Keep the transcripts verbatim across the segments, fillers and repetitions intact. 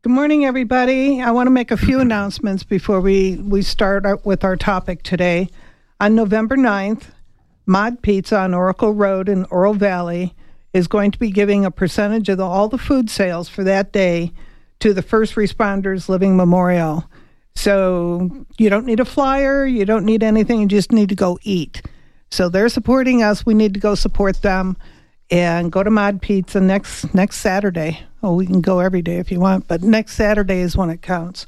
Good morning, everybody. I want to make a few announcements before we, we start our, with our topic today. On November ninth, Mod Pizza on Oracle Road in Oro Valley is going to be giving a percentage of the, all the food sales for that day to the First Responders Living Memorial. So you don't need a flyer, you don't need anything, you just need to go eat. So they're supporting us, we need to go support them. And go to Mod Pizza next next Saturday. Oh, we can go every day if you want, but next Saturday is when it counts.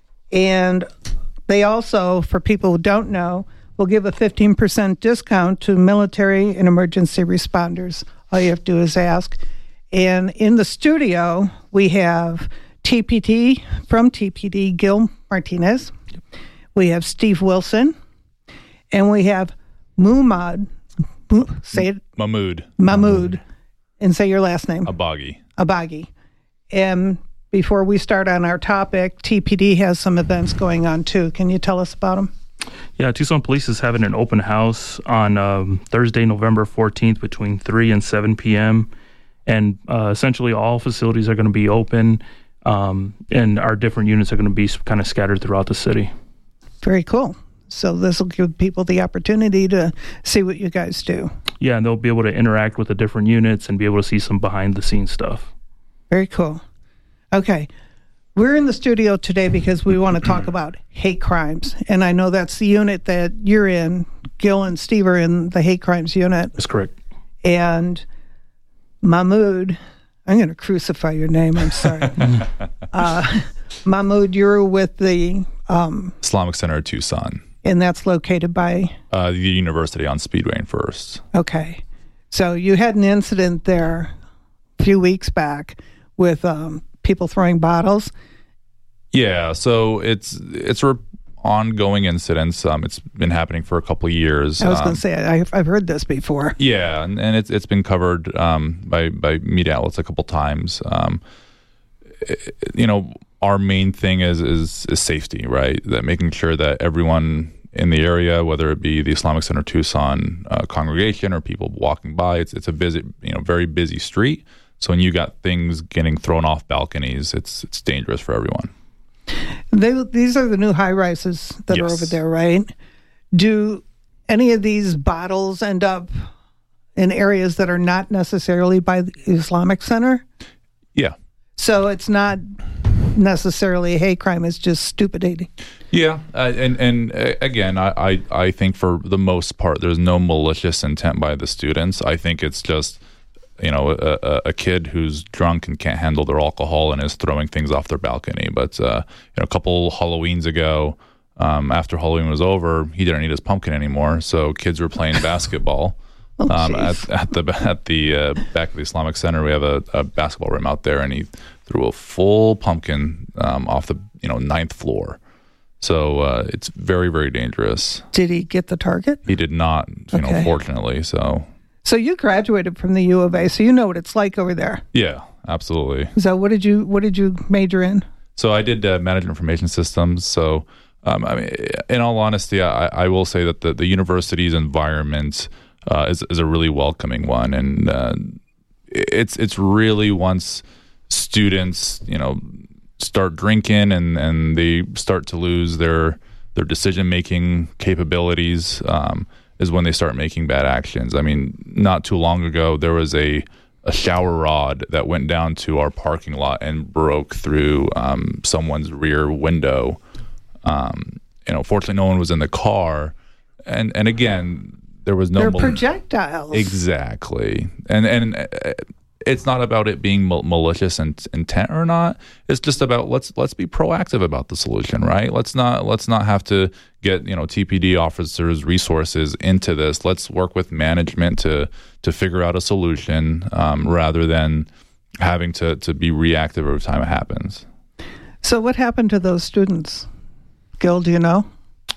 And they also, for people who don't know, will give a fifteen percent discount to military and emergency responders. All you have to do is ask. And in the studio, we have T P D, from T P D, Gil Martinez. We have Steve Wilson. And we have Mumad. Say it. Mahmoud. Mahmoud. And say your last name. Abagi. Abagi. And before we start on our topic, T P D has some events going on too. Can you tell us about them? Yeah, Tucson Police is having an open house on um, Thursday, November fourteenth between three and seven p.m. And uh, essentially all facilities are going to be open, um, and our different units are going to be kind of scattered throughout the city. Very cool. So this will give people the opportunity to see what you guys do. Yeah, and they'll be able to interact with the different units and be able to see some behind-the-scenes stuff. Very cool. Okay. We're in the studio today because we want to talk about hate crimes. And I know that's the unit that you're in. Gil and Steve are in the hate crimes unit. That's correct. And Mahmoud, I'm going to crucify your name. I'm sorry. uh, Mahmoud, you're with the... Um, Islamic Center of Tucson. And that's located by? Uh, the university on Speedway and First. Okay. So you had an incident there a few weeks back with um, people throwing bottles. Yeah, so it's it's an ongoing incidents. Um, it's been happening for a couple of years. I was um, going to say, I've, I've heard this before. Yeah, and, and it's it's been covered um, by, by media outlets a couple times. Um, it, you know, our main thing is, is is safety, right? That making sure that everyone in the area, whether it be the Islamic Center Tucson uh, congregation or people walking by, it's it's a busy, you know, very busy street. So when you got things getting thrown off balconies, it's it's dangerous for everyone. They, these are the new high rises that yes. are over there, right? Do any of these bottles end up in areas that are not necessarily by the Islamic Center? Yeah. So it's not necessarily a hate crime, it's just stupidity. Yeah, uh, and and uh, again, I, I I think for the most part, there's no malicious intent by the students. I think it's just, you know, a, a, a kid who's drunk and can't handle their alcohol and is throwing things off their balcony. But uh, you know, a couple Halloweens ago, um, after Halloween was over, he didn't need his pumpkin anymore, so kids were playing basketball. Oh, um, at, at the at the uh, back of the Islamic Center, we have a, a basketball rim out there, and he threw a full pumpkin um, off the you know ninth floor. So uh, it's very, very dangerous. Did he get the target? He did not, you okay. know, fortunately. So. So you graduated from the U of A, so you know what it's like over there. Yeah, absolutely. So what did you what did you major in? So I did uh, management information systems. So um, I mean, in all honesty, I, I will say that the, the university's environment uh, is is a really welcoming one, and uh, it's it's really once students, you know, start drinking and, and they start to lose their their decision making capabilities. Um, is when they start making bad actions. I mean, not too long ago, there was a, a shower rod that went down to our parking lot and broke through um, someone's rear window. Um, you know, fortunately, no one was in the car. And and again, there was no... They're mal- projectiles. Exactly. And, and uh, it's not about it being mal- malicious in- intent or not. It's just about let's let's be proactive about the solution, right? Let's not let's not have to get you know T P D officers' resources into this. Let's work with management to to figure out a solution um, rather than having to to be reactive every time it happens. So what happened to those students? Gil, do you know?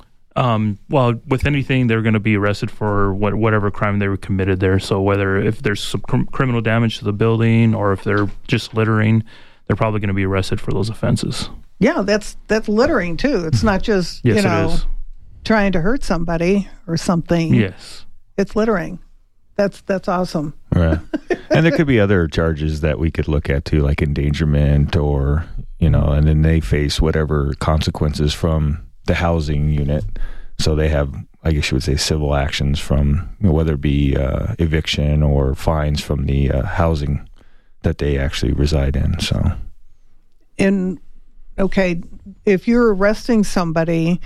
Um, well, with anything, they're going to be arrested for what, whatever crime they were committed there. So whether if there's some cr- criminal damage to the building or if they're just littering, they're probably going to be arrested for those offenses. Yeah, that's that's littering too. It's not just yes, you know it is. trying to hurt somebody or something. Yes, it's littering. That's that's awesome. Right. And there could be other charges that we could look at too, like endangerment or you know and then they face whatever consequences from the housing unit. So they have, I guess you would say, civil actions from, you know, whether it be uh, eviction or fines from the uh, housing that they actually reside in. So, in okay, if you're arresting somebody,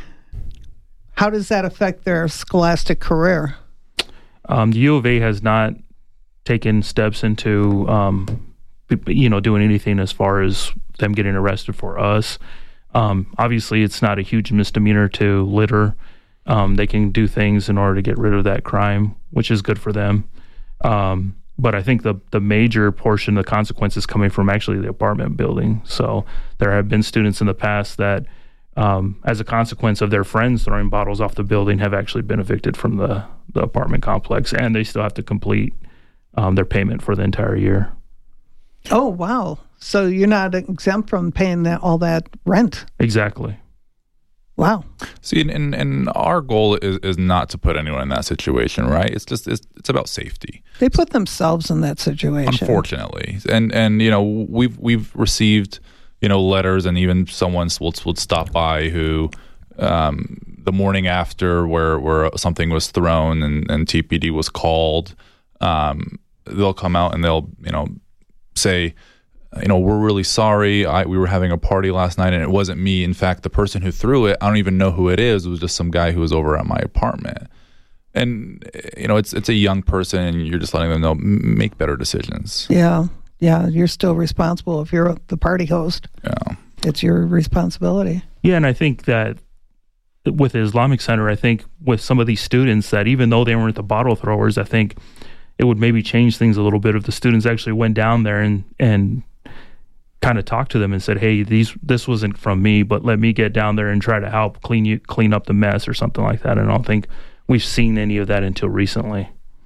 how does that affect their scholastic career? Um, the U of A has not taken steps into, um, you know, doing anything as far as them getting arrested for us. Um, obviously, it's not a huge misdemeanor to litter. Um, they can do things in order to get rid of that crime, which is good for them. Um, but I think the the major portion of the consequences coming from actually the apartment building. So there have been students in the past that, um, as a consequence of their friends throwing bottles off the building, have actually been evicted from the, the apartment complex, and they still have to complete um, their payment for the entire year. Oh, wow. So you're not exempt from paying that, all that rent. Exactly. Wow. See, and, and, and our goal is, is not to put anyone in that situation, right? It's just it's, it's about safety. They put themselves in that situation. Unfortunately, and and you know we've we've received you know letters, and even someone will will stop by who um, the morning after where where something was thrown and, and T P D was called, um, they'll come out and they'll you know say, you know, we're really sorry. I, we were having a party last night and it wasn't me. In fact, the person who threw it, I don't even know who it is. It was just some guy who was over at my apartment. And, you know, it's it's a young person and you're just letting them know, make better decisions. Yeah. Yeah. You're still responsible if you're the party host. Yeah. It's your responsibility. Yeah. And I think that with the Islamic Center, I think with some of these students that even though they weren't the bottle throwers, I think it would maybe change things a little bit if the students actually went down there and, and kind of talked to them and said, hey, these this wasn't from me, but let me get down there and try to help clean you clean up the mess or something like that. And I don't think we've seen any of that until recently.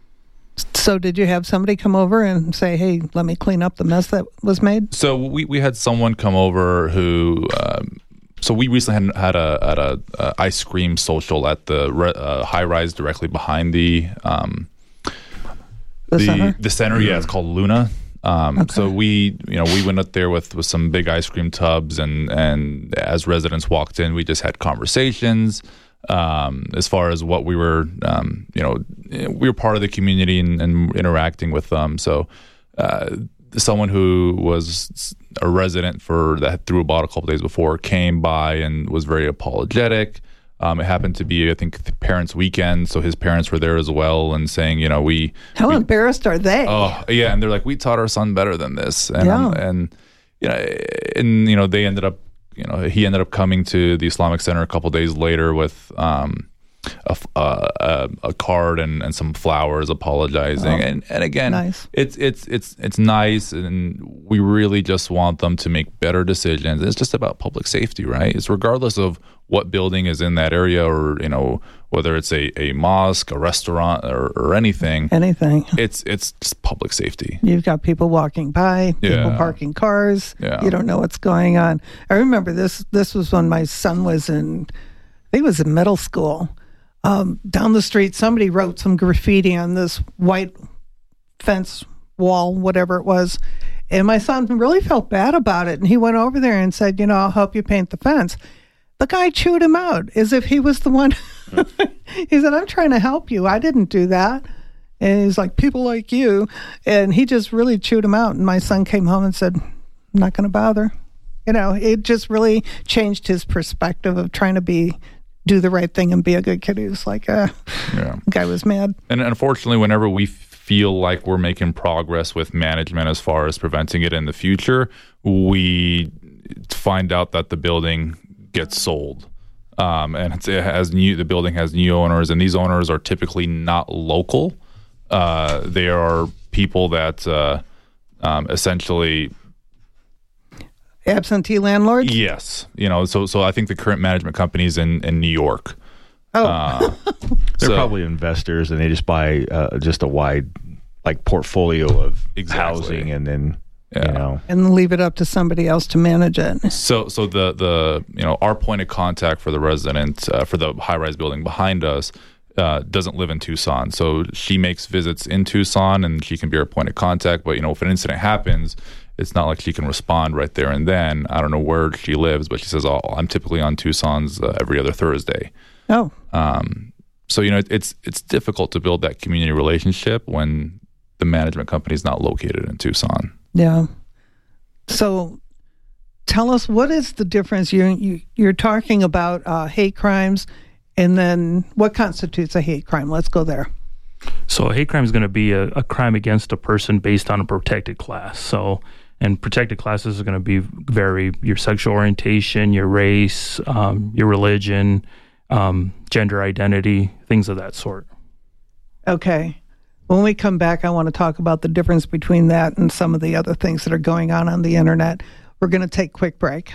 So did you have somebody come over and say, hey, let me clean up the mess that was made? So we, we had someone come over who, um, so we recently had, had a had a, a ice cream social at the uh, high rise directly behind the um, the, the center. The center, yeah, it's called Luna. Um, okay. So we, you know, we went up there with, with some big ice cream tubs, and and as residents walked in, we just had conversations. Um, as far as what we were, um, you know, we were part of the community and, and interacting with them. So, uh, someone who was a resident for that threw a bottle a couple days before came by and was very apologetic. Um, it happened to be, I think, the parents' weekend, so his parents were there as well, and saying, you know, we. How we, embarrassed are they? Oh, yeah, and they're like, we taught our son better than this, and yeah. um, and you know, and you know, they ended up. You know, he ended up coming to the Islamic Center a couple days later with um, a, a, a card and, and some flowers, apologizing. Oh, and and again, nice. it's it's it's it's nice, and we really just want them to make better decisions. It's just about public safety, right? It's regardless of what building is in that area, or you know, whether it's a, a mosque, a restaurant, or, or anything. Anything. It's it's just public safety. You've got people walking by, people yeah. parking cars. Yeah. You don't know what's going on. I remember this. This was when my son was in, I think it was in middle school. Um, down the street, somebody wrote some graffiti on this white fence wall, whatever it was. And my son really felt bad about it. And he went over there and said, you know, I'll help you paint the fence. The guy chewed him out as if he was the one. He said, I'm trying to help you. I didn't do that. And he's like, people like you. And he just really chewed him out. And my son came home and said, I'm not going to bother. You know, it just really changed his perspective of trying to be, do the right thing and be a good kid. He was like, uh, yeah. The guy was mad. And unfortunately, whenever we feel like we're making progress with management as far as preventing it in the future, we find out that the building gets sold, um, and it's, it has new. The building has new owners, and these owners are typically not local. Uh, they are people that uh, um, essentially absentee landlords. Yes, you know. So, so I think the current management company is in, in New York. Oh, uh, they're so, probably investors, and they just buy uh, just a wide like portfolio of exactly. housing, and then. Yeah. You know. And leave it up to somebody else to manage it. So, so the the you know our point of contact for the resident uh, for the high rise building behind us uh, doesn't live in Tucson. So she makes visits in Tucson, and she can be our point of contact. But you know, if an incident happens, it's not like she can respond right there and then. I don't know where she lives, but she says, "Oh, I'm typically on Tucson's uh, every other Thursday." Oh, um, so you know, it, it's it's difficult to build that community relationship when the management company is not located in Tucson. Yeah. So, tell us, what is the difference? You, you you're talking about uh, hate crimes, and then what constitutes a hate crime? Let's go there. So a hate crime is going to be a, a crime against a person based on a protected class. So, and protected classes are going to be vary your sexual orientation, your race, um, your religion, um, gender identity, things of that sort. Okay. When we come back, I want to talk about the difference between that and some of the other things that are going on on the internet. We're going to take a quick break.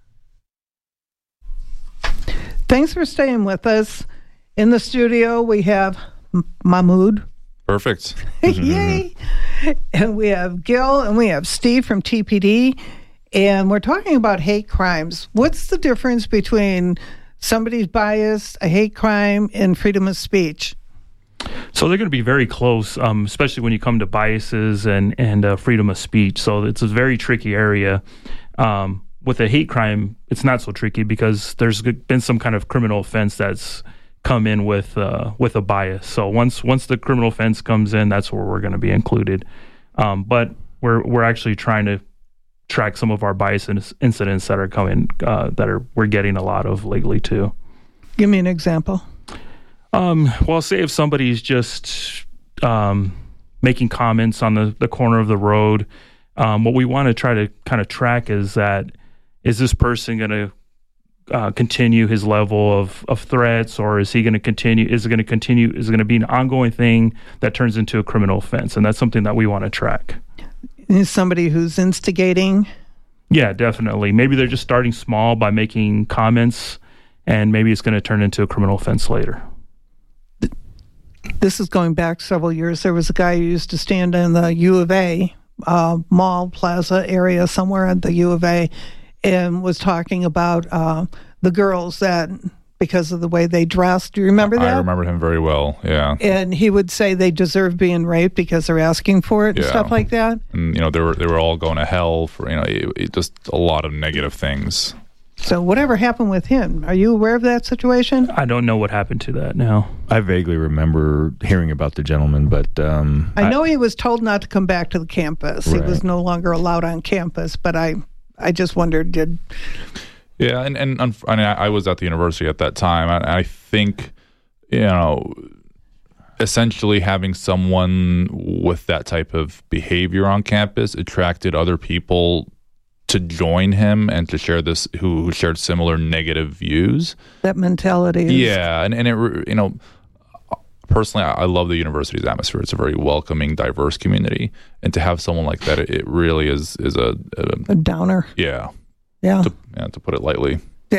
Thanks for staying with us. In the studio, we have Mahmoud. Perfect. Yay. And we have Gil and we have Steve from T P D. And we're talking about hate crimes. What's the difference between somebody's bias, a hate crime, and freedom of speech? So they're going to be very close, um, especially when you come to biases and, and uh, freedom of speech. So it's a very tricky area. Um, with a hate crime, it's not so tricky because there's been some kind of criminal offense that's come in with uh, with a bias. So once once the criminal offense comes in, that's where we're going to be included. Um, but we're we're actually trying to track some of our bias incidents that are coming uh, that are we're getting a lot of lately too. Give me an example. Um, well, say if somebody's just um, making comments on the, the corner of the road, um, what we want to try to kind of track is that, is this person going to uh, continue his level of, of threats, or is he going to continue, is it going to continue, is it going to be an ongoing thing that turns into a criminal offense? And that's something that we want to track. Is somebody who's instigating? Yeah, definitely. Maybe they're just starting small by making comments, and maybe it's going to turn into a criminal offense later. This is going back several years. There was a guy who used to stand in the U of A uh, mall plaza area somewhere at the U of A and was talking about uh, the girls that, because of the way they dressed. Do you remember that? I remember him very well, yeah. And he would say they deserve being raped because they're asking for it and yeah. stuff like that. And, you know, they were, they were all going to hell for, you know, it, it just a lot of negative things. So whatever happened with him? Are you aware of that situation? I don't know what happened to that now. I vaguely remember hearing about the gentleman, but um, I know I, he was told not to come back to the campus. Right. He was no longer allowed on campus, but I, I just wondered, did... Yeah, and, and, and I, mean, I was at the university at that time. I, I think, you know, essentially having someone with that type of behavior on campus attracted other people to join him and to share this, who, who shared similar negative views. That mentality is... Yeah, and, and it, you know, personally, I, I love the university's atmosphere. It's a very welcoming, diverse community. And to have someone like that, it, it really is, is a, a... A downer. Yeah. Yeah. To, yeah, to put it lightly.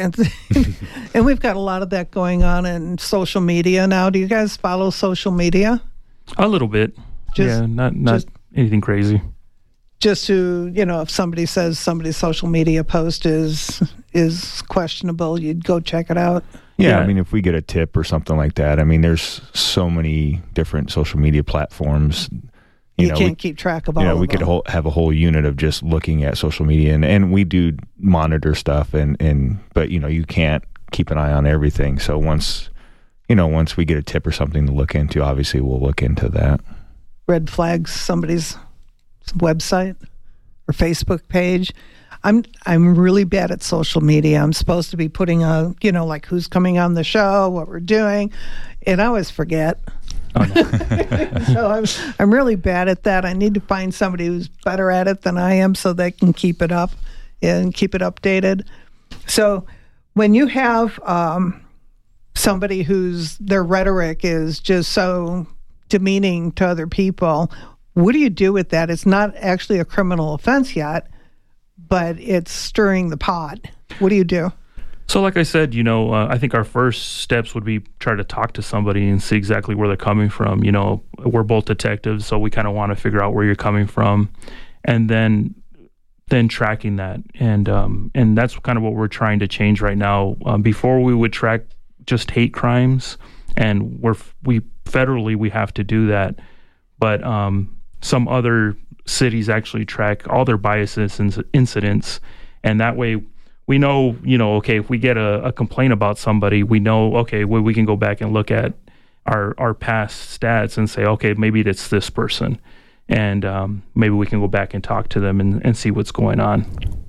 And we've got a lot of that going on in social media now. Do you guys follow social media? A little bit. Just, yeah, not, not just, anything crazy. Just to, you know, if somebody says somebody's social media post is is questionable, you'd go check it out. Yeah, yeah, I mean, if we get a tip or something like that, I mean, there's so many different social media platforms. You, you know, can't we, keep track of all you know, of we them. could whole, have a whole unit of just looking at social media, and, and we do monitor stuff, and, and but, you know, you can't keep an eye on everything. So once, you know, once we get a tip or something to look into, obviously we'll look into that. Red flags somebody's website or Facebook page. I'm I'm really bad at social media. I'm supposed to be putting a, you know, like who's coming on the show, what we're doing, and I always forget. Oh, no. So I'm I'm really bad at that. I need to find somebody who's better at it than I am so they can keep it up and keep it updated. So when you have um, somebody whose their rhetoric is just so demeaning to other people, what do you do with that? It's not actually a criminal offense yet, but it's stirring the pot. What do you do? So like I said, you know, uh, I think our first steps would be try to talk to somebody and see exactly where they're coming from. You know, we're both detectives, so we kind of want to figure out where you're coming from, and then then tracking that. And um, and that's kind of what we're trying to change right now. Um, before we would track just hate crimes, and we're we federally we have to do that, but um, some other cities actually track all their biases and incidents, and that way we know, you know, okay, if we get a, a complaint about somebody, we know, okay, well, we can go back and look at our our past stats and say, okay, maybe it's this person, and um, maybe we can go back and talk to them and, and see what's going on.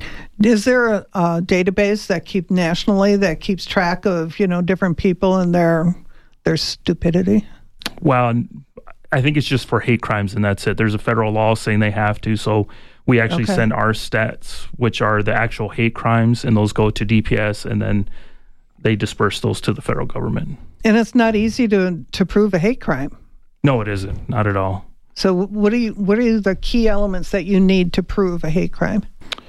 Is there a, a database that keeps nationally that keeps track of, you know, different people and their their stupidity? Well, I think it's just for hate crimes, and that's it. There's a federal law saying they have to, so we actually okay. send our stats, which are the actual hate crimes, and those go to D P S, and then they disperse those to the federal government. And it's not easy to to prove a hate crime. No, it isn't. Not at all. So what are you, what are the key elements that you need to prove a hate crime?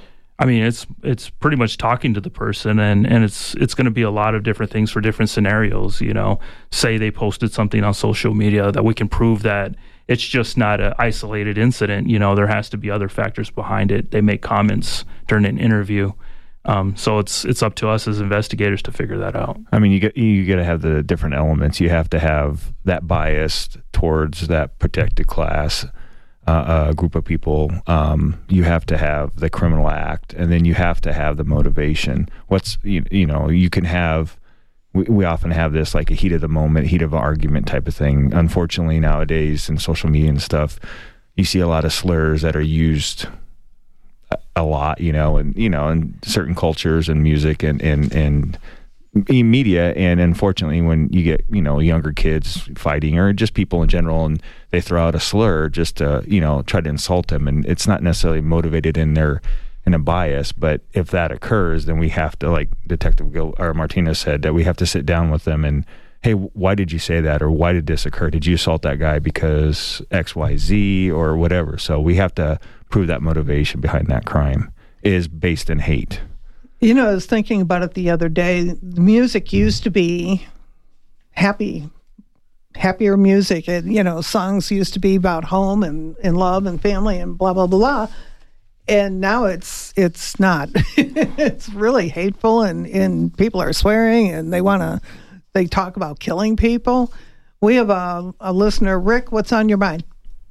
I mean, it's it's pretty much talking to the person, and, and it's it's going to be a lot of different things for different scenarios. You know, say they posted something on social media that we can prove that it's just not an isolated incident. You know, there has to be other factors behind it. They make comments during an interview, um, so it's it's up to us as investigators to figure that out. I mean, you get you got to have the different elements. You have to have that bias towards that protected class. Uh, a group of people, um, you have to have the criminal act, and then you have to have the motivation. What's, you, you know, you can have, we, we often have this like a heat of the moment, heat of argument type of thing. Unfortunately, nowadays in social media and stuff, you see a lot of slurs that are used a, a lot, you know, and, you know, in certain cultures and music and, and, and media. And unfortunately, when you get, you know, younger kids fighting or just people in general, and they throw out a slur just to, you know, try to insult them, and it's not necessarily motivated in their in a bias, but if that occurs, then we have to, like Detective Gil or Martinez said, that we have to sit down with them and, hey, why did you say that, or why did this occur? Did you assault that guy because X Y Z or whatever? So we have to prove that motivation behind that crime is based in hate. You know, I was thinking about it the other day. The music used to be happy, happier music. And, you know, songs used to be about home and, and love and family and blah, blah, blah. And now it's it's not. It's really hateful, and, and people are swearing, and they want to, they talk about killing people. We have a, a listener. Rick, what's on your mind?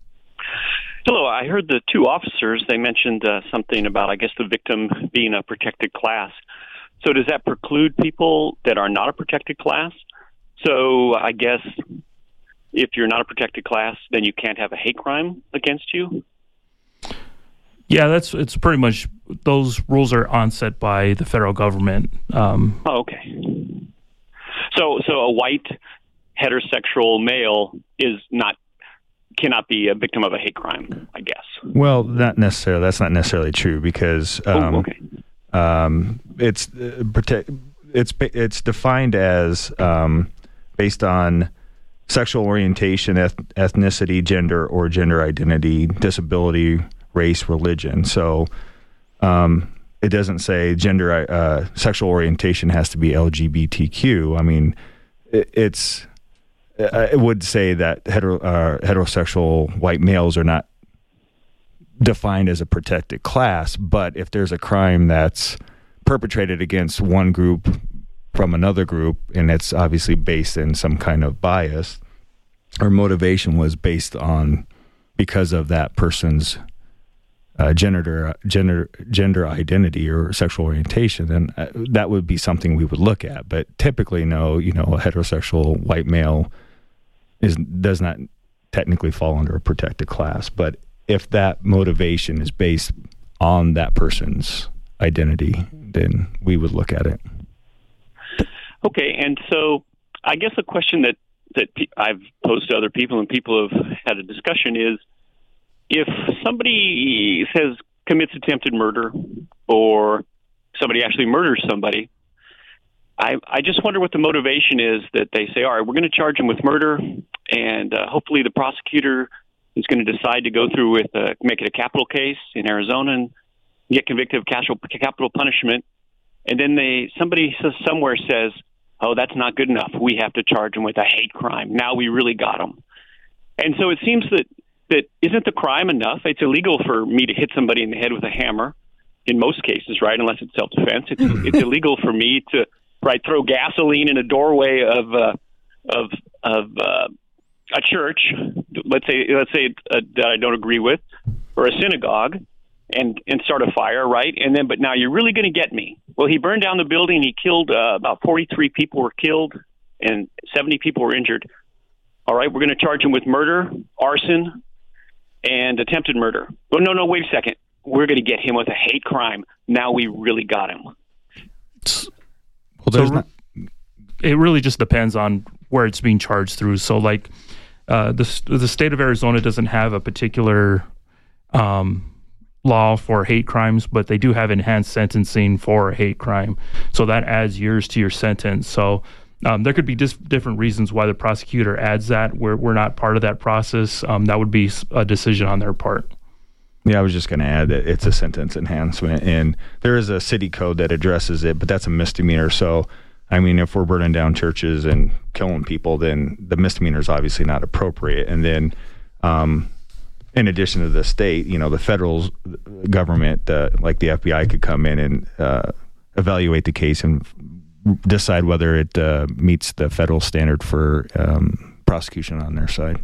Hello, I heard the two officers, they mentioned uh, something about, I guess, the victim being a protected class. So does that preclude people that are not a protected class? So I guess if you're not a protected class, then you can't have a hate crime against you? Yeah, that's it's pretty much, those rules are onset by the federal government. Um, oh, okay. So, so a white heterosexual male is not cannot be a victim of a hate crime, I guess. Well, not necessarily. That's not necessarily true, because um, oh, okay. um, it's uh, protect. It's it's defined as um, based on sexual orientation, eth- ethnicity, gender, or gender identity, disability, race, religion. So um, it doesn't say gender, uh, sexual orientation has to be L G B T Q. I mean, it, it's. I would say that hetero, uh, heterosexual white males are not defined as a protected class, but if there's a crime that's perpetrated against one group from another group, and it's obviously based in some kind of bias, or motivation was based on because of that person's uh, gender, gender, gender identity or sexual orientation, then uh, that would be something we would look at. But typically, no, you know, a heterosexual white male is does not technically fall under a protected class. But if that motivation is based on that person's identity, then we would look at it. Okay, and so I guess a question that, that I've posed to other people and people have had a discussion is, if somebody says commits attempted murder or somebody actually murders somebody, I, I just wonder what the motivation is that they say, all right, we're going to charge him with murder, and uh, hopefully the prosecutor is going to decide to go through with, uh, make it a capital case in Arizona and get convicted of capital, capital punishment. And then they somebody says, somewhere says, oh, that's not good enough. We have to charge him with a hate crime. Now we really got him. And so it seems that, that isn't the crime enough? It's illegal for me to hit somebody in the head with a hammer in most cases, right? Unless it's self-defense. It's, it's illegal for me to, right, throw gasoline in a doorway of uh, of of uh, a church. Let's say let's say uh, that I don't agree with. or a synagogue and, and start a fire, right? And then, but now you're really going to get me. Well, he burned down the building. He killed uh, about forty-three people were killed and seventy people were injured. All right, we're going to charge him with murder, arson, and attempted murder. Well, no, no, wait a second. We're going to get him with a hate crime. Now we really got him. Well, there's so, not... It really just depends on where it's being charged through. So, like, uh, the the state of Arizona doesn't have a particular um, law for hate crimes, but they do have enhanced sentencing for a hate crime. So that adds years to your sentence. So um, there could be dis- different reasons why the prosecutor adds that. We're we're not part of that process. Um, that would be a decision on their part. Yeah, I was just going to add that it's a sentence enhancement, and there is a city code that addresses it, but that's a misdemeanor. So, I mean, if we're burning down churches and killing people, then the misdemeanor is obviously not appropriate. And then, um, in addition to the state, you know, the federal government, uh, like the F B I, could come in and uh, evaluate the case and decide whether it uh, meets the federal standard for um, prosecution on their side.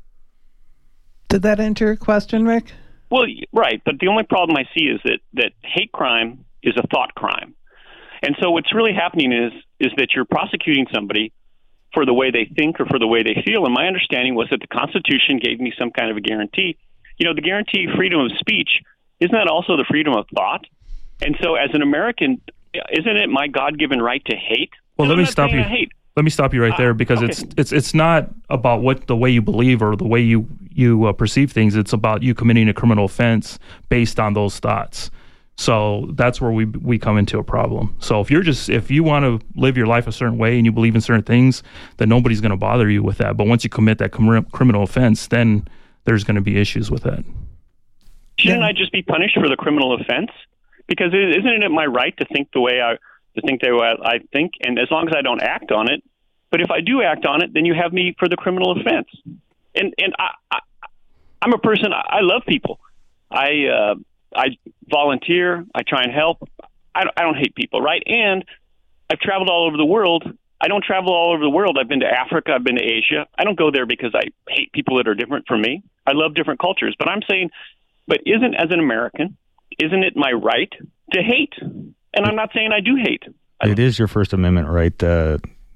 Did that answer your question, Rick? Well, right, but the only problem I see is that, that hate crime is a thought crime. And so what's really happening is is that you're prosecuting somebody for the way they think or for the way they feel. And my understanding was that the Constitution gave me some kind of a guarantee. You know, the guarantee freedom of speech, isn't that also the freedom of thought? And so as an American, isn't it my God-given right to hate? Well, let me stop you. Let me stop you right there, because uh, okay. it's it's it's not about what the way you believe or the way you you uh, perceive things. It's about you committing a criminal offense based on those thoughts. So that's where we we come into a problem. So if you're just if you want to live your life a certain way and you believe in certain things, then nobody's going to bother you with that. But once you commit that com- criminal offense, then there's going to be issues with that. Shouldn't I just be punished for the criminal offense? Because isn't it my right to think the way I to think the way I think, and as long as I don't act on it. But if I do act on it, then you have me for the criminal offense. And and I, I I'm a person. I, I love people. I uh, I volunteer. I try and help. I don't, I don't hate people, right? And I've traveled all over the world. I don't travel all over the world. I've been to Africa. I've been to Asia. I don't go there because I hate people that are different from me. I love different cultures. But I'm saying, but isn't, as an American, isn't it my right to hate? And I'm not saying I do hate. It is your First Amendment right. Uh,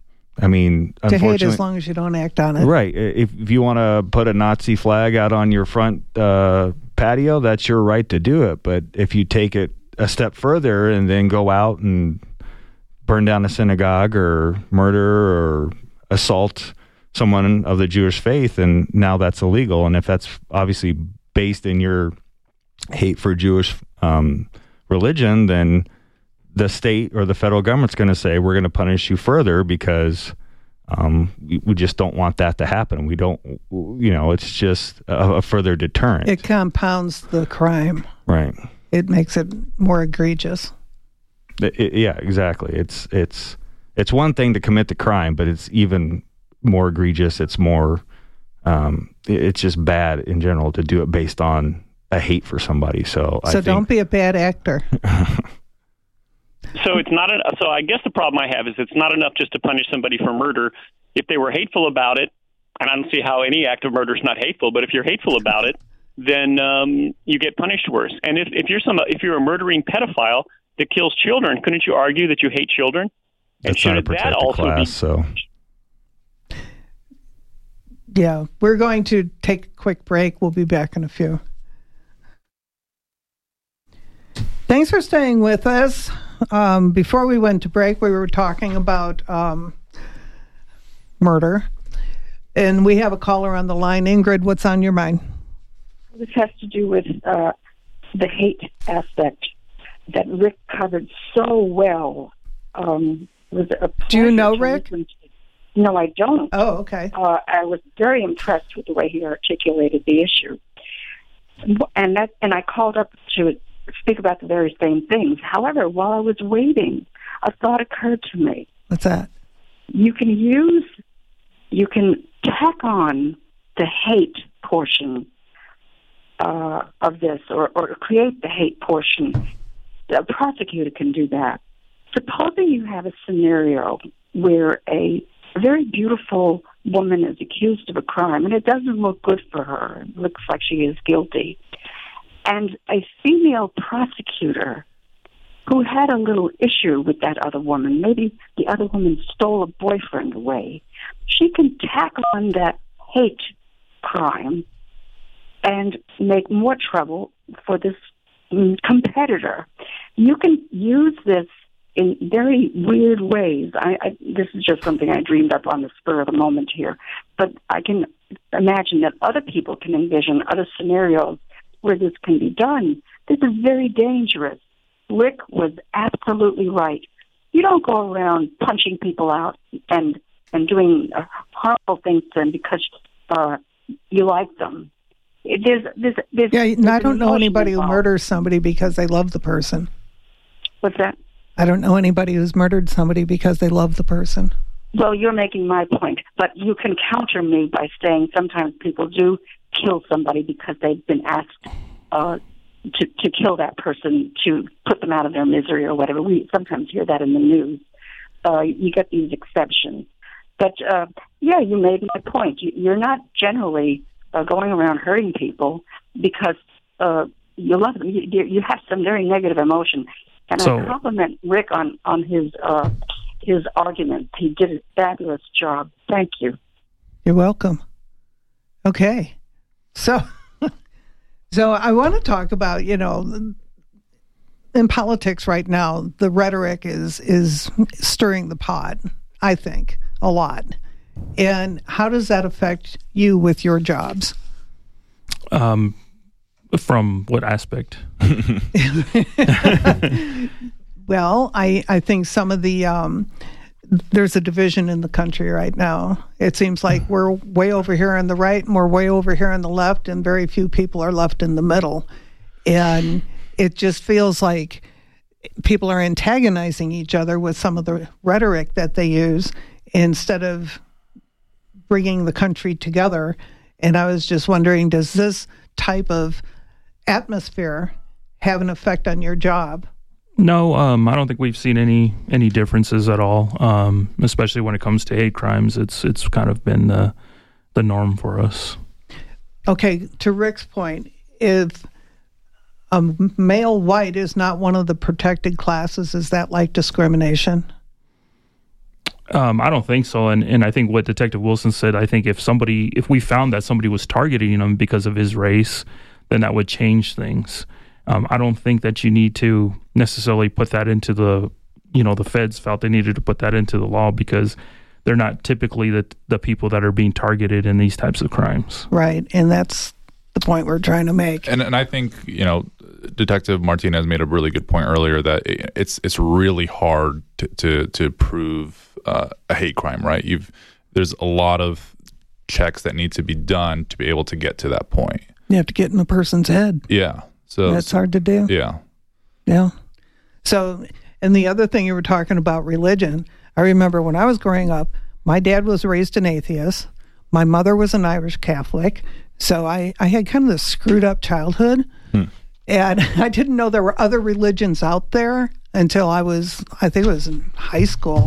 I mean, to hate as long as you don't act on it. Right. If, if you want to put a Nazi flag out on your front uh, patio, that's your right to do it. But if you take it a step further and then go out and burn down a synagogue or murder or assault someone of the Jewish faith, and now that's illegal. And if that's obviously based in your hate for Jewish um, religion, then the state or the federal government's going to say, we're going to punish you further because um, we, we just don't want that to happen. We don't, you know, it's just a, a further deterrent. It compounds the crime. Right. It makes it more egregious. It, it, yeah, exactly. It's, it's, it's one thing to commit the crime, but it's even more egregious. It's more, um, it, it's just bad in general to do it based on a hate for somebody. So, so I think, don't be a bad actor. So it's not. A, so I guess the problem I have is it's not enough just to punish somebody for murder. If they were hateful about it, and I don't see how any act of murder is not hateful, but if you're hateful about it, then um, you get punished worse. And if, if you're some, if you're a murdering pedophile that kills children, couldn't you argue that you hate children? And That's not a protected that also class, be, so. Yeah, we're going to take a quick break. We'll be back in a few. Thanks for staying with us. Um, before we went to break, we were talking about um, murder. And we have a caller on the line. Ingrid, what's on your mind? This has to do with uh, the hate aspect that Rick covered so well. Um, was a do you know Rick? No, I don't. Oh, okay. Uh, I was very impressed with the way he articulated the issue. And that, and I called up to speak about the very same things. However, while I was waiting, a thought occurred to me. What's that? You can use, you can tack on the hate portion uh, of this, or, or create the hate portion. The prosecutor can do that. Supposing you have a scenario where a very beautiful woman is accused of a crime, and it doesn't look good for her. It looks like she is guilty. And a female prosecutor who had a little issue with that other woman, maybe the other woman stole a boyfriend away, she can tack on that hate crime and make more trouble for this mm, competitor. You can use this in very weird ways. I, I, this is just something I dreamed up on the spur of the moment here, but I can imagine that other people can envision other scenarios where this can be done. This is very dangerous. Rick was absolutely right. You don't go around punching people out and and doing uh, harmful things to them because uh, you like them. It, there's, there's, there's, yeah, and there's I don't know anybody involved. who murders somebody because they love the person. What's that? I don't know anybody who's murdered somebody because they love the person. Well, you're making my point, but you can counter me by saying sometimes people do kill somebody because they've been asked uh, to to kill that person to put them out of their misery or whatever. We sometimes hear that in the news. Uh, you get these exceptions. But, uh, yeah, you made my point. You, you're not generally uh, going around hurting people because uh, you love them. You, you have some very negative emotion. And So- I compliment Rick on, on his uh, his argument. He did a fabulous job. Thank you. You're welcome. Okay. So, so I want to talk about, you know, in politics right now, the rhetoric is is stirring the pot, I think, a lot. And how does that affect you with your jobs? Um, from what aspect? Well, I, I think some of the, um, there's a division in the country right now. It seems like we're way over here on the right and we're way over here on the left, and very few people are left in the middle. And it just feels like people are antagonizing each other with some of the rhetoric that they use instead of bringing the country together. And I was just wondering, does this type of atmosphere have an effect on your job? No, um, I don't think we've seen any any differences at all. Um, especially when it comes to hate crimes, it's it's kind of been the the norm for us. Okay, to Rick's point, if a male white is not one of the protected classes, is that like discrimination? Um, I don't think so, and and I think what Detective Wilson said. I think if somebody, if we found that somebody was targeting him because of his race, then that would change things. Um, I don't think that you need to necessarily put that into the, you know, the feds felt they needed to put that into the law because they're not typically the the people that are being targeted in these types of crimes. Right, and that's the point we're trying to make. And and I think, you know, Detective Martinez made a really good point earlier that it's it's really hard to to, to prove uh, a hate crime, right? You've there's a lot of checks that need to be done to be able to get to that point. You have to get in a person's head. Yeah. So That's hard to do. Yeah. Yeah. So, and the other thing you were talking about religion, I remember when I was growing up, my dad was raised an atheist. My mother was an Irish Catholic. So I, I had kind of this screwed up childhood. Hmm. And I didn't know there were other religions out there until I was, I think it was in high school.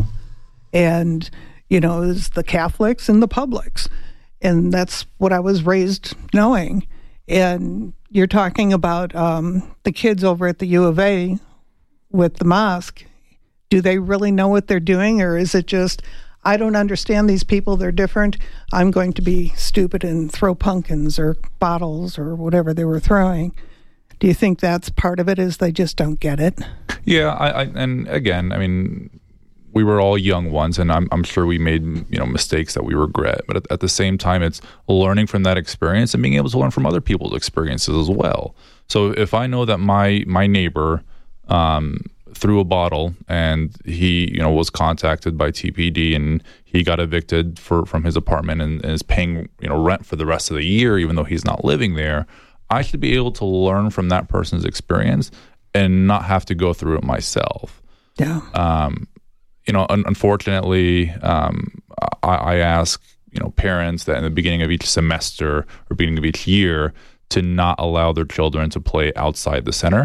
And, you know, it was the Catholics and the publics. And that's what I was raised knowing. And you're talking about um, the kids over at the U of A with the mosque. Do they really know what they're doing, or is it just, I don't understand these people, they're different, I'm going to be stupid and throw pumpkins or bottles or whatever they were throwing? Do you think that's part of it, is they just don't get it? Yeah, I, I and again, I mean, we were all young ones, and I'm, I'm sure we made, you know, mistakes that we regret. But at, at the same time, it's learning from that experience and being able to learn from other people's experiences as well. So if I know that my my neighbor um, threw a bottle and he, you know, was contacted by T P D and he got evicted for from his apartment and, and is paying, you know, rent for the rest of the year, even though he's not living there, I should be able to learn from that person's experience and not have to go through it myself. Yeah. Um, You know, un- unfortunately, um, I, I ask, you know, parents that in the beginning of each semester or beginning of each year to not allow their children to play outside the center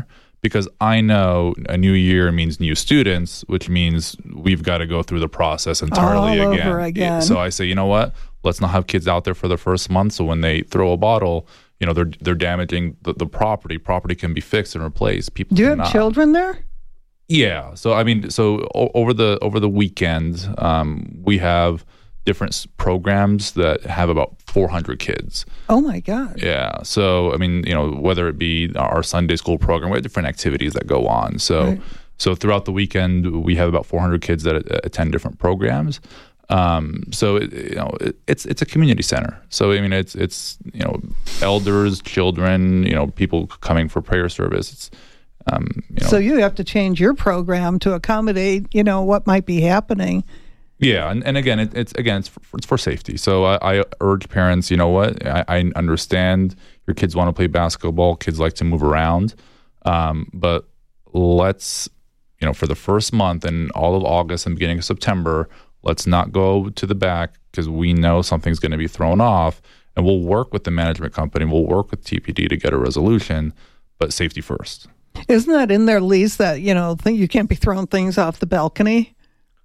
because I know a new year means new students, which means we've got to go through the process entirely All again. over again. So I say, you know what? Let's not have kids out there for the first month. So when they throw a bottle, you know, they're they're damaging the, the property. Property can be fixed and replaced. People Do you have cannot. children there? Yeah. So I mean, so o- over the over the weekend, um, we have different s- programs that have about four hundred kids. Oh my God. Yeah. So I mean, you know, whether it be our Sunday school program, we have different activities that go on. So Right. so throughout the weekend, we have about four hundred kids that a- attend different programs. Um, so it, you know, it, it's it's a community center. So I mean, it's it's you know, elders, children, you know, people coming for prayer service. It's um, you know, So you have to change your program to accommodate, you know, what might be happening. Yeah, and, and again, it, it's again it's for, it's for safety. So I, I urge parents, you know what, I, I understand your kids want to play basketball, kids like to move around, um, but let's, you know, for the first month and all of August and beginning of September, let's not go to the back because we know something's going to be thrown off, and we'll work with the management company, we'll work with T P D to get a resolution, but safety first. Isn't that in their lease that, you know, think you can't be throwing things off the balcony?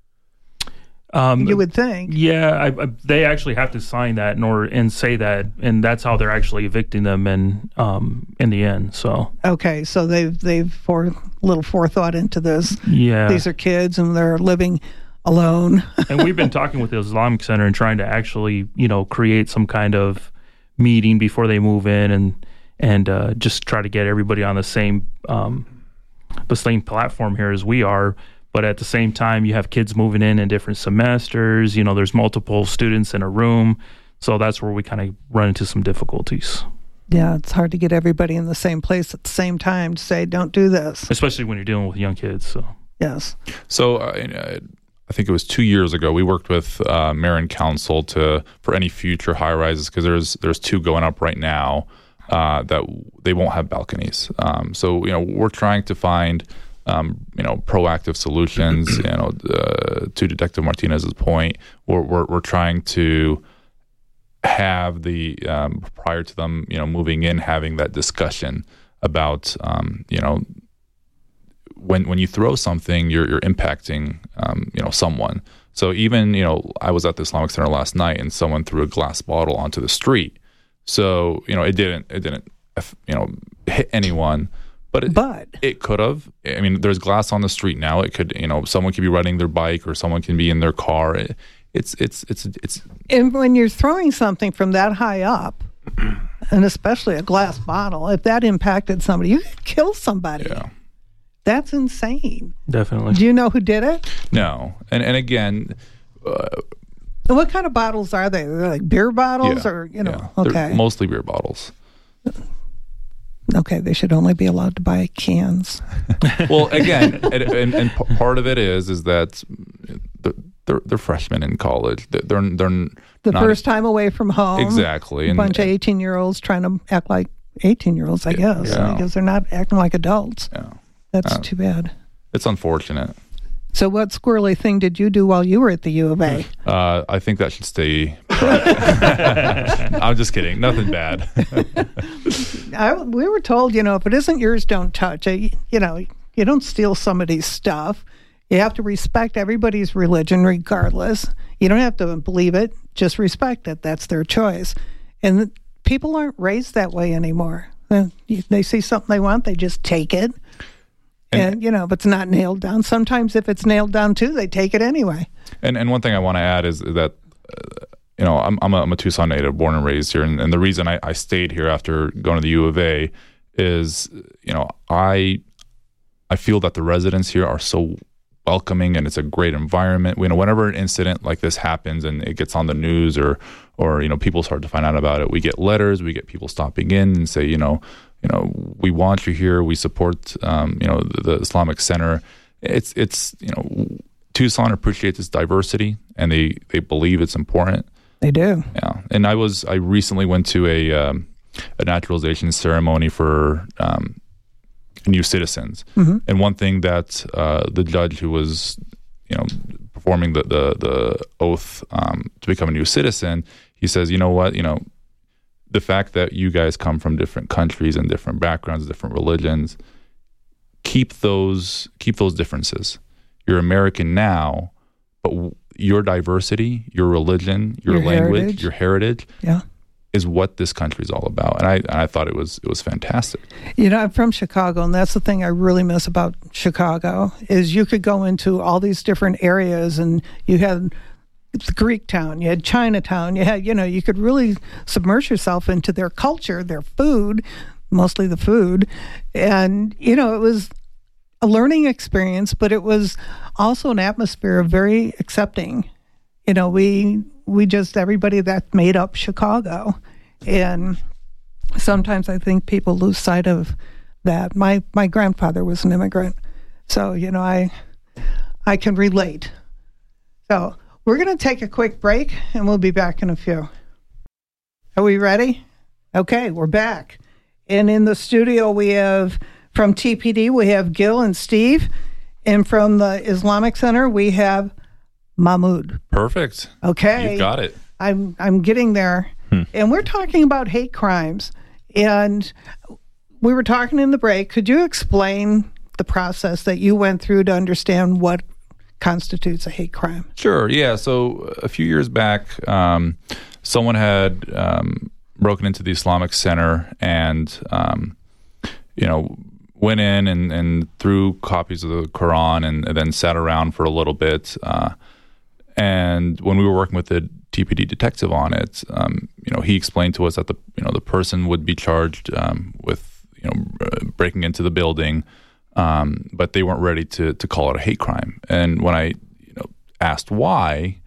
Um, You would think. Yeah, I, I, they actually have to sign that in order and say that, and that's how they're actually evicting them in um, in the end. So Okay, so they've they've for little forethought into this. yeah, These are kids and they're living alone. and we've been talking with the Islamic Center and trying to actually, you know, create some kind of meeting before they move in, and and uh, just try to get everybody on the same um, the same platform here as we are. But at the same time, you have kids moving in in different semesters. You know, there's multiple students in a room, so that's where we kind of run into some difficulties, Yeah, it's hard to get everybody in the same place at the same time to say, don't do this. especially when you're dealing with young kids. So Yes. So uh, I think it was two years ago, we worked with uh, Marin Council to for any future high rises, because there's there's two going up right now uh, that they won't have balconies. Um, so you know we're trying to find um, you know proactive solutions. You know, uh, to Detective Martinez's point, we're we're, we're trying to have the um, prior to them you know moving in, having that discussion about um, you know. When when you throw something, you're you're impacting um, you know someone. So even you know I was at the Islamic Center last night and someone threw a glass bottle onto the street. So you know it didn't it didn't you know hit anyone, but it, But it could have. I mean, there's glass on the street now. It could you know someone could be riding their bike or someone can be in their car. It, it's it's it's it's and when you're throwing something from that high up, and especially a glass bottle, if that impacted somebody, you could kill somebody. yeah. That's insane. definitely. Do you know who did it? No, and and again, And what kind of bottles are they? They're like beer bottles, yeah, or you know? yeah. They're Okay, mostly beer bottles. okay. They should only be allowed to buy cans. Well, again, and, and, and p- part of it is is that they're they're freshmen in college. They're they're, they're The not, first time away from home, exactly, a and, bunch of eighteen-year-olds trying to act like eighteen-year-olds, I guess, Yeah. because they're not acting like adults. yeah, That's Uh, too bad. it's unfortunate. So, what squirrely thing did you do while you were at the U of A? Uh, I think that should stay private. I'm just kidding. Nothing bad. I, we were told, you know, if it isn't yours, don't touch it. You know, you don't steal somebody's stuff. You have to respect everybody's religion regardless. You don't have to believe it, just respect it. That's their choice. And people aren't raised that way anymore. They they see something they want, they just take it. And, and, you know, if it's not nailed down, sometimes if it's nailed down too, they take it anyway. And and one thing I want to add is that, uh, you know, I'm I'm a, I'm a Tucson native, born and raised here, and, and the reason I, I stayed here after going to the U of A is, you know, I I feel that the residents here are so welcoming and it's a great environment. You know, whenever an incident like this happens and it gets on the news or or you know people start to find out about it, we get letters, we get people stopping in and say, you know. You know, we want you here. We support, um, you know, the, the Islamic Center. It's, it's, you know, Tucson appreciates its diversity, and they, they believe it's important. They do. Yeah, and I was, I recently went to a, um, a naturalization ceremony for um, new citizens, Mm-hmm. and one thing that uh, the judge who was, you know, performing the the, the oath um, to become a new citizen, he says, you know what, you know. The fact that you guys come from different countries and different backgrounds, different religions, keep those keep those differences. You're American now, but w- your diversity, your religion, your, Your language, heritage. your heritage Yeah. is what this country is all about. And I and I thought it was it was fantastic. You know, I'm from Chicago, and that's the thing I really miss about Chicago is you could go into all these different areas, and you had the Greek town, you had Chinatown, you had, you know, you could really submerge yourself into their culture, their food, mostly the food. And, you know, it was a learning experience, but it was also an atmosphere of very accepting. You know, we we just, everybody that made up Chicago. And sometimes I think people lose sight of that. My my grandfather was an immigrant, so, you know, I I can relate. So we're going to take a quick break, and we'll be back in a few. Are we ready? Okay, we're back. And in the studio, we have, from T P D, we have Gil and Steve. And from the Islamic Center, we have Mahmoud. Perfect. Okay. You've got it. I'm I'm getting there. Hmm. And we're talking about hate crimes. And we were talking in the break. Could you explain the process that you went through to understand what constitutes a hate crime? Sure. Yeah. So a few years back, um, someone had um, broken into the Islamic Center and, um, you know, went in and, and threw copies of the Quran and, and then sat around for a little bit. Uh, and when we were working with the T P D detective on it, um, you know, he explained to us that the you know the person would be charged um, with you know uh, breaking into the building, um, but they weren't ready to to call it a hate crime. And when I you know asked why,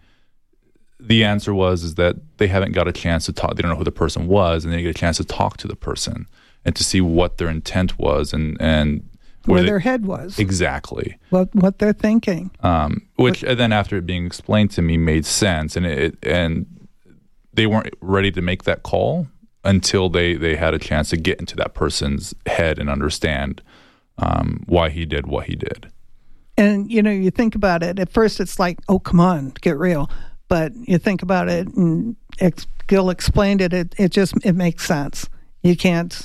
the answer was is that they haven't got a chance to talk. They don't know who the person was, and they get a chance to talk to the person and to see what their intent was and and where they, their head was. Exactly. What what they're thinking. Um, which what, then after it being explained to me made sense, and it and they weren't ready to make that call until they, they had a chance to get into that person's head and understand um, why he did what he did. And, you know, you think about it, at first it's like, oh, come on, get real. But you think about it, and ex- Gil explained it, it, it just, it makes sense. You can't,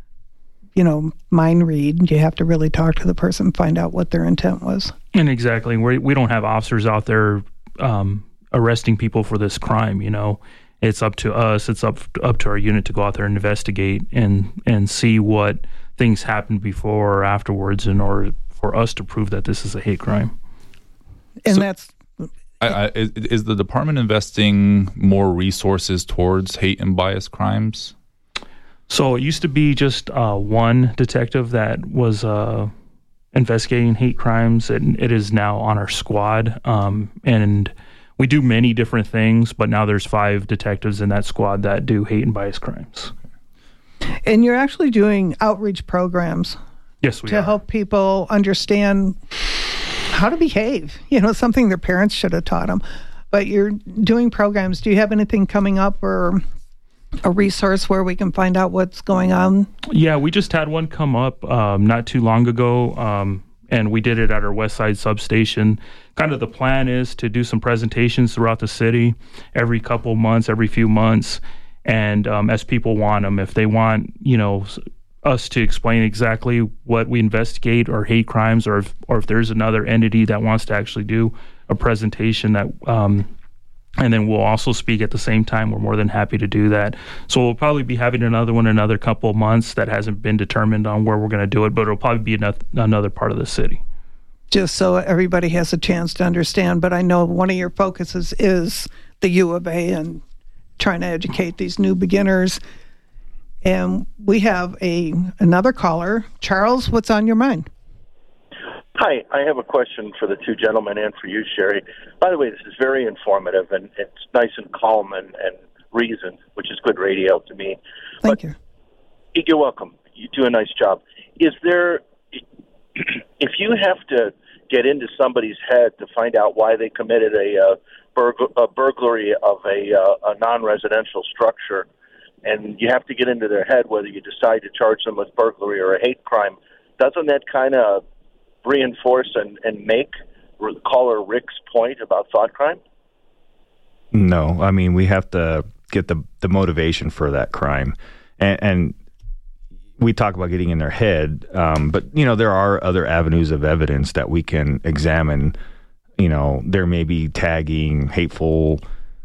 you know, mind read. You have to really talk to the person, find out what their intent was. And exactly, we we don't have officers out there um, arresting people for this crime, you know. It's up to us, it's up up to our unit to go out there and investigate and, and see what things happened before or afterwards in order for us to prove that this is a hate crime. And so, that's... I, I, is, is the department investing more resources towards hate and bias crimes? So it used to be just uh, one detective that was uh, investigating hate crimes, and it is now on our squad. Um, and we do many different things, but now there's five detectives in that squad that do hate and bias crimes. And you're actually doing outreach programs. Yes, we to are. help people understand how to behave. You know, something their parents should have taught them. But you're doing programs. Do you have anything coming up or a resource where we can find out what's going on? Yeah, we just had one come up um, not too long ago, um, and we did it at our West Side substation. Kind of the plan is to do some presentations throughout the city every couple months, every few months, and um, as people want them. If they want, you know, us to explain exactly what we investigate or hate crimes, or if, or if there's another entity that wants to actually do a presentation that um, and then we'll also speak at the same time. We're more than happy to do that. So we'll probably be having another one in another couple of months that hasn't been determined on where we're going to do it, but it'll probably be another, another part of the city. Just so everybody has a chance to understand. But I know one of your focuses is the U of A and trying to educate these new beginners. And we have a another caller. Charles, what's on your mind? Hi, I have a question for the two gentlemen and for you, Sherry. By the way, this is very informative, and it's nice and calm and, and reasoned, which is good radio to me. Thank but you. You're welcome. You do a nice job. Is there, if you have to get into somebody's head to find out why they committed a, uh, burg- a burglary of a, uh, a non-residential structure, and you have to get into their head whether you decide to charge them with burglary or a hate crime, doesn't that kind of reinforce and, and make caller Rick's point about thought crime? No, I mean, we have to get the, the motivation for that crime. And, and we talk about getting in their head, um, but you know there are other avenues of evidence that we can examine. You know, there may be tagging, hateful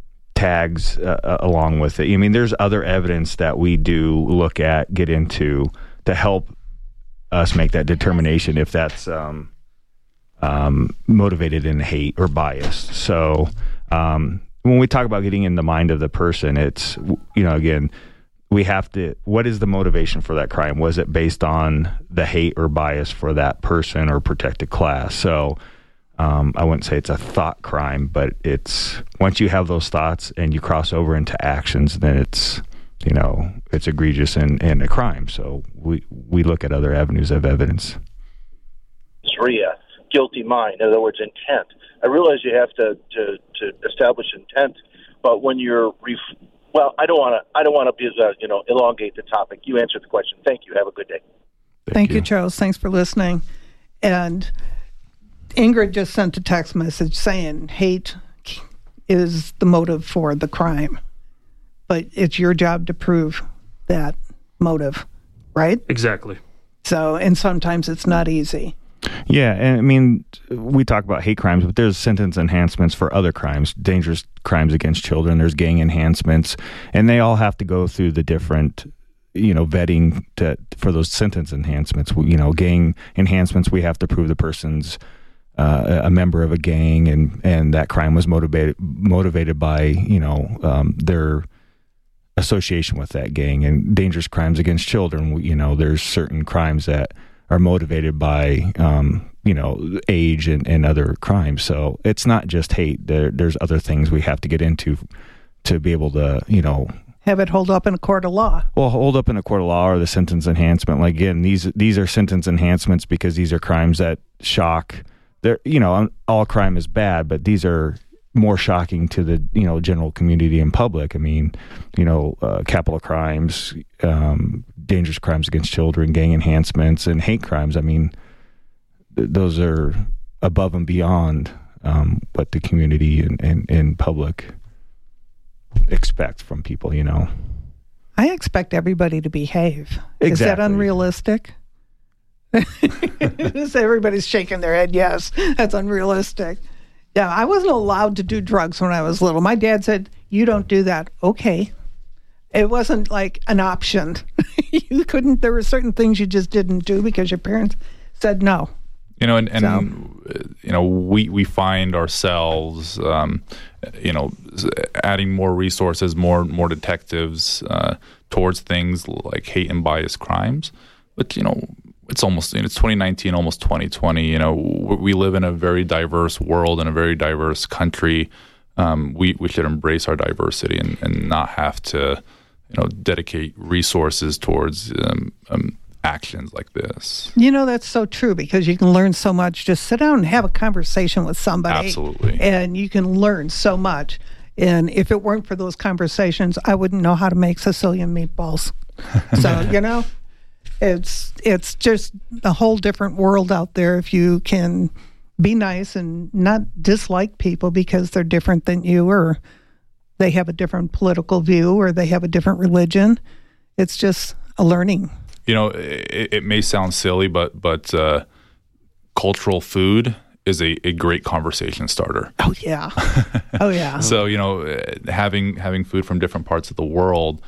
tags uh, along with it. I mean, there's other evidence that we do look at, get into to help us make that determination if that's um, um, motivated in hate or bias. So um, when we talk about getting in the mind of the person, it's, you know, again, we have to, what is the motivation for that crime? Was it based on the hate or bias for that person or protected class? So um, I wouldn't say it's a thought crime, but it's, once you have those thoughts and you cross over into actions, then it's, you know, it's egregious and, and a crime. So we, we look at other avenues of evidence. Sharia, guilty mind, in other words, intent. I realize you have to, to, to establish intent, but when you're, ref- well, I don't want to, I don't want to, uh, you know, elongate the topic. You answered the question. Thank you. Have a good day. Thank, Thank you. you, Charles. Thanks for listening. And Ingrid just sent a text message saying hate is the motive for the crime. But it's your job to prove that motive, right? Exactly. So, and sometimes it's not easy. Yeah, and I mean, we talk about hate crimes, but there's sentence enhancements for other crimes, dangerous crimes against children. There's gang enhancements, and they all have to go through the different, you know, vetting to, for those sentence enhancements. You know, gang enhancements, we have to prove the person's uh, a member of a gang, and, and that crime was motivated motivated by, you know, um, their association with that gang. And dangerous crimes against children, you know, there's certain crimes that are motivated by, um, you know, age and, and other crimes. So it's not just hate. There, there's other things we have to get into to be able to, you know, have it hold up in a court of law. Well, hold up in a court of law or the sentence enhancement. Like, again, these these are sentence enhancements because these are crimes that shock. They're, you know, all crime is bad, but these are more shocking to the, you know, general community and public. I mean, you know, uh, capital crimes, um, dangerous crimes against children, gang enhancements, and hate crimes. I mean, th- those are above and beyond um, what the community and, and, and public expect from people, you know. I expect everybody to behave. Exactly. Is that unrealistic? Everybody's shaking their head. Yes, that's unrealistic. Yeah, I wasn't allowed to do drugs when I was little. My dad said, "You don't do that." Okay. It wasn't like an option. You couldn't, there were certain things you just didn't do because your parents said no. You know, and, and So. you know, we, we find ourselves, um, you know, adding more resources, more more detectives uh, towards things like hate and bias crimes. But, you know, it's almost, you know, it's twenty nineteen, almost twenty twenty. You know, we live in a very diverse world and a very diverse country. Um, we, we should embrace our diversity and, and not have to, you know, dedicate resources towards um, um, actions like this. You know, that's so true because you can learn so much. Just sit down and have a conversation with somebody. Absolutely. And you can learn so much. And if it weren't for those conversations, I wouldn't know how to make Sicilian meatballs. So, you know, it's it's just a whole different world out there if you can be nice and not dislike people because they're different than you or they have a different political view or they have a different religion. It's just a learning. You know, it, it may sound silly, but but uh, cultural food is a, a great conversation starter. Oh yeah, oh yeah. So, you know, having having food from different parts of the world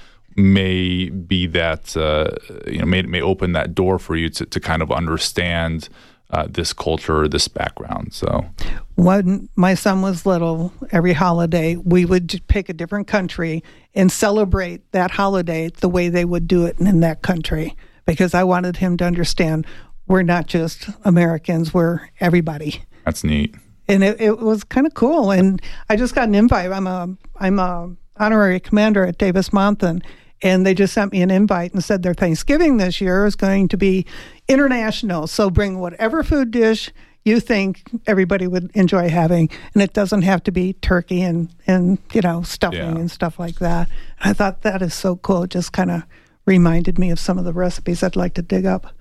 may be that uh, you know may may open that door for you to to kind of understand uh, this culture or this background. So when my son was little, every holiday we would just pick a different country and celebrate that holiday the way they would do it in that country, because I wanted him to understand we're not just Americans, we're everybody. That's neat. And it, it was kind of cool. And I just got an invite. I'm a I'm a honorary commander at Davis-Monthan, and they just sent me an invite and said their Thanksgiving this year is going to be international. So bring whatever food dish you think everybody would enjoy having, and it doesn't have to be turkey and, and you know, stuffing Yeah. and stuff like that. I thought that is so cool. It just kind of reminded me of some of the recipes I'd like to dig up.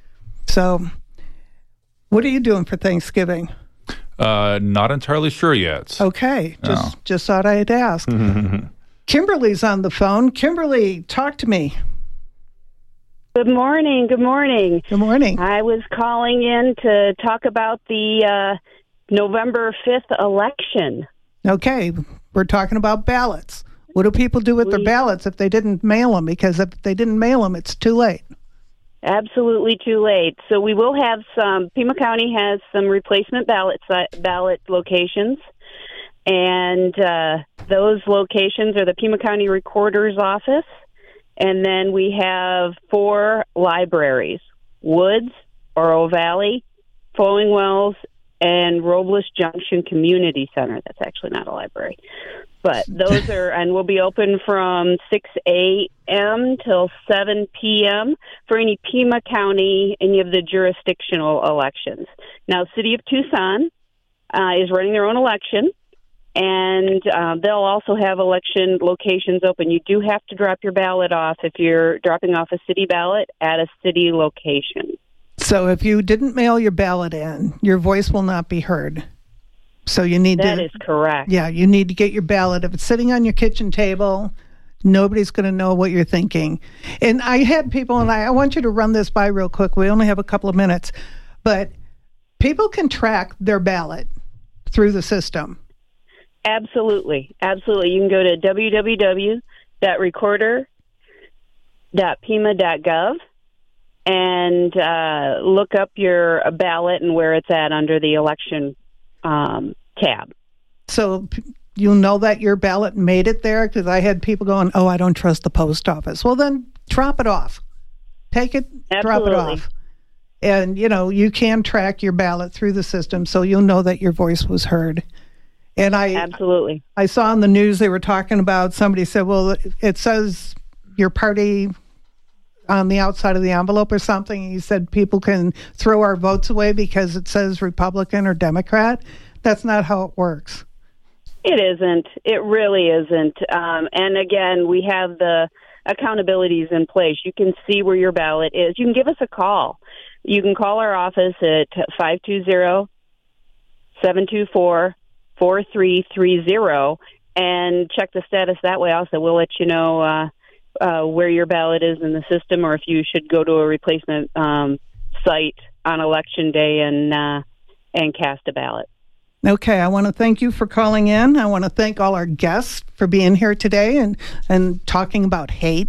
So what are you doing for Thanksgiving? Uh, not entirely sure yet. Okay, just No. just thought I'd ask. Kimberly's on the phone. Kimberly, talk to me. Good morning. Good morning. Good morning. I was calling in to talk about the uh, November fifth election. Okay, we're talking about ballots. What do people do with We- their ballots if they didn't mail them? Because if they didn't mail them, it's too late. Absolutely too late. So we will have some, Pima County has some replacement ballot si- ballot locations. And uh, those locations are the Pima County Recorder's Office. And then we have four libraries, Woods, Oro Valley, Flowing Wells, and Robles Junction Community Center. That's actually not a library. But those are, and we'll be open from six a.m. till seven p.m. for any Pima County, any of the jurisdictional elections. Now, City of Tucson uh, is running their own election. And uh, they'll also have election locations open. You do have to drop your ballot off if you're dropping off a city ballot at a city location. So if you didn't mail your ballot in, your voice will not be heard. So you need That to... is correct. Yeah, you need to get your ballot. If it's sitting on your kitchen table, nobody's going to know what you're thinking. And I had people, and I, I want you to run this by real quick. We only have a couple of minutes. But people can track their ballot through the system. Absolutely. Absolutely. You can go to w w w dot recorder dot pima dot gov and uh, look up your ballot and where it's at under the election um, tab. So p- you'll know that your ballot made it there, because I had people going, oh, I don't trust the post office. Well, then drop it off. Take it, Absolutely. drop it off. And, you know, you can track your ballot through the system, so you'll know that your voice was heard. And I Absolutely. I saw in the news they were talking about, somebody said, well, it says your party on the outside of the envelope or something. He said people can throw our votes away because it says Republican or Democrat. That's not how it works. It isn't. It really isn't. Um, and again, we have the accountabilities in place. You can see where your ballot is. You can give us a call. You can call our office at five two zero, seven two four, four three three zero and check the status that way. Also, we'll let you know uh, uh, where your ballot is in the system, or if you should go to a replacement um, site on election day and uh, and cast a ballot. Okay, I want to thank you for calling in. I want to thank all our guests for being here today and, and talking about hate.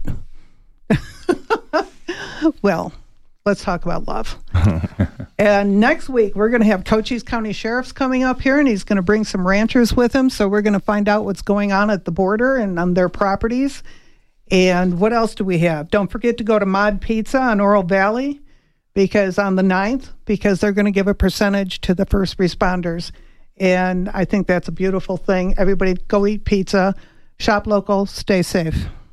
Well, let's talk about love. And next week, we're going to have Cochise County Sheriff's coming up here, and he's going to bring some ranchers with him. So we're going to find out what's going on at the border and on their properties. And what else do we have? Don't forget to go to Mod Pizza on Oro Valley, because on the ninth, because they're going to give a percentage to the first responders. And I think that's a beautiful thing. Everybody go eat pizza, shop local, stay safe.